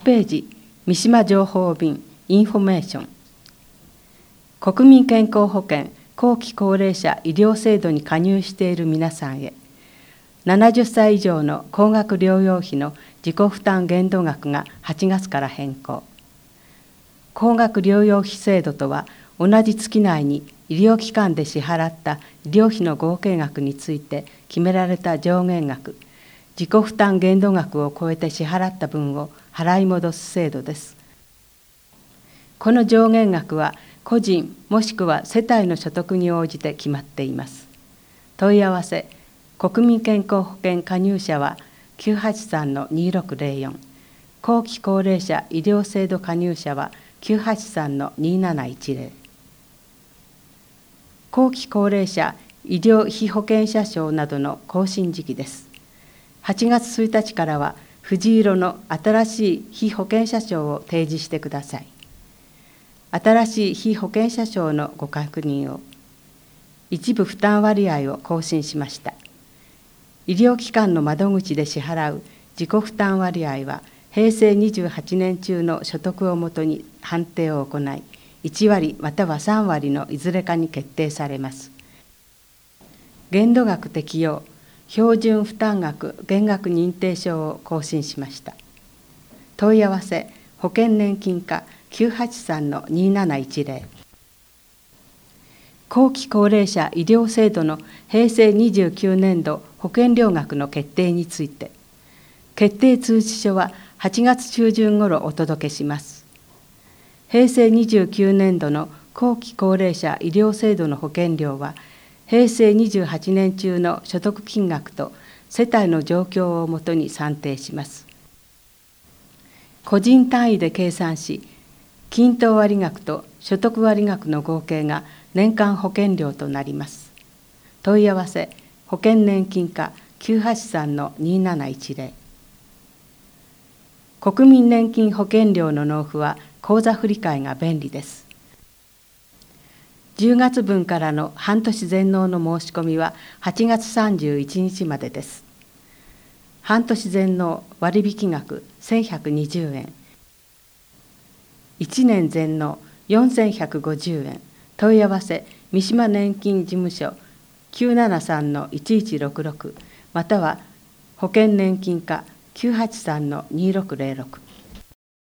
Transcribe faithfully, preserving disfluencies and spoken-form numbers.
ページ、三島情報便インフォメーション。国民健康保険後期高齢者医療制度に加入している皆さんへ、ななじゅっさい以上の高額療養費の自己負担限度額がはちがつから変更。高額療養費制度とは、同じ月内に医療機関で支払った医療費の合計額について決められた上限額、自己負担限度額を超えて支払った分を払い戻す制度です。この上限額は個人もしくは世帯の所得に応じて決まっています。問い合わせ、国民健康保険加入者は きゅうはちさんのにろくぜろよん、後期高齢者医療制度加入者は きゅうはちさんのになないちぜろ。後期高齢者医療被保険者証などの更新時期です。はちがつついたちからは藤色の新しい被保険者証を提示してください。新しい被保険者証のご確認を。一部負担割合を更新しました。医療機関の窓口で支払う自己負担割合は、へいせいにじゅうはちねん中の所得をもとに判定を行い、いちわりまたはさんわりのいずれかに決定されます。限度額適用、標準負担額減額認定証を更新しました。問い合わせ、保険年金課 きゅうはちさんのになないちぜろ。後期高齢者医療制度のへいせいにじゅうきゅうねんど保険料額の決定について、決定通知書ははちがつちゅうじゅんごろお届けします。へいせいにじゅうきゅうねんどの後期高齢者医療制度の保険料は、へいせいにじゅうはちねん中の所得金額と世帯の状況をもとに算定します。個人単位で計算し、均等割額と所得割額の合計が年間保険料となります。問い合わせ、保険年金課 きゅうはちさんのになないちぜろ。国民年金保険料の納付は口座振替が便利です。じゅうがつぶんからの半年全納の申し込みははちがつさんじゅういちにちまでです。半年全納割引額せんひゃくにじゅうえん、いちねん全納よんせんひゃくごじゅうえん。問い合わせ、三島年金事務所 きゅうななさんのいちいちろくろく または保険年金課 きゅうはちさんのにろくぜろろく。